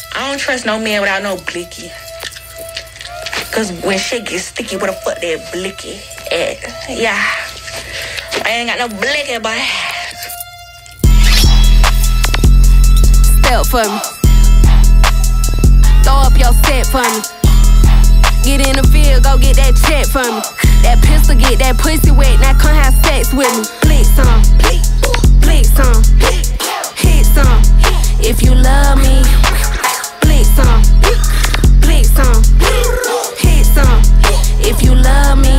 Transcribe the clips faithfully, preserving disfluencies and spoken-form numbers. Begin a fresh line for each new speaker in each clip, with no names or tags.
I don't trust no man without no blicky. Cause when shit gets sticky, where the fuck that blicky at? Yeah. I ain't got no blicky, boy.
Step for me. Throw up your set for me. Get in the field, go get that check for me. That pistol get that pussy wet, now come have sex with me. Blick some, blick some, hit some. If you love me, blick some, blick some, hit some. If you love me.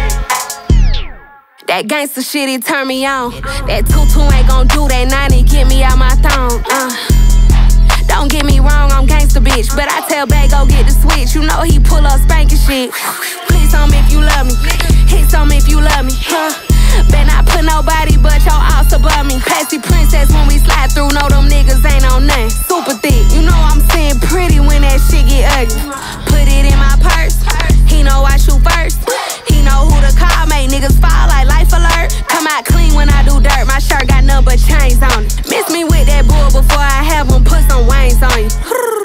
That gangsta shit, it turn me on. That tutu ain't gon' do that ninety, get me out my thong. Uh. Don't get me wrong, I'm gangsta bitch, but I tell Bag go get the switch. You know he pull up spanking shit. Please tell me if you love me, hit some if you love me, huh? Bet not put nobody but your ass above me. Classy princess when we slide through, know them niggas ain't on nothing. Super thick, you know I'm saying pretty when that shit get ugly. Put it in my purse, he know I shoot first. He know who to call, make niggas fall like life alert. Come out clean when I do dirt, my shirt got nothing but chains on it. Miss me with that bull before I have him put some wings on you.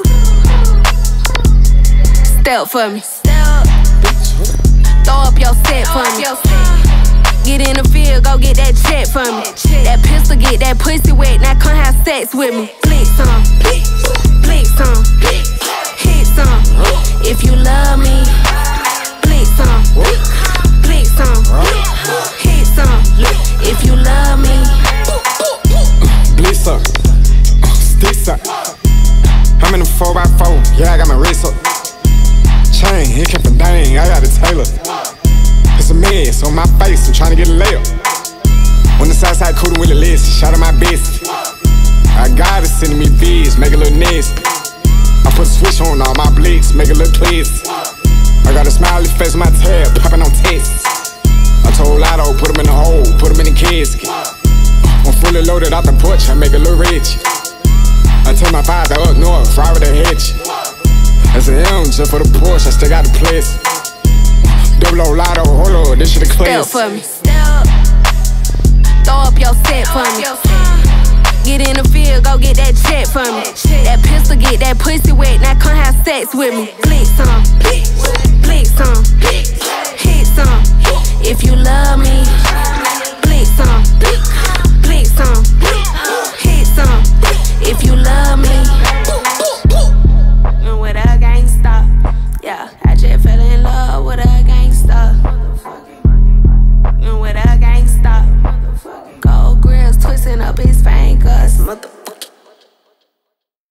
Step for me. Throw up your set for me. Get in the field, go get that check for me. That pistol get that pussy wet, now come have sex with me. Blick some, blick some, hit some. If you love me, blick some, blick some, hit some. If you love me,
blick some, stick some. I'm in the four by four, yeah I got my wrist up. Chain, it came from dang, I got a Taylor. It's a mess on my face, I'm tryna get a layup. On the side side, coolin' with the list, shot at my best. I got it, sending me vids, make a little nest. I put a switch on all my blicks, make a little twist. I got a smiley face on my tab, popping on tests. I told Lotto, put him in the hole, put him in the casket. I'm fully loaded out the porch, I make a little rich. I tell my father up north, fry with a hitch. That's an M just for the Porsche, I still got the place. Double O Lotto, hold on, this shit a class.
Step for me. Throw up your set for me. Get in the field, go get that check for me. That pistol get that pussy wet, now come have sex with me. Blick some,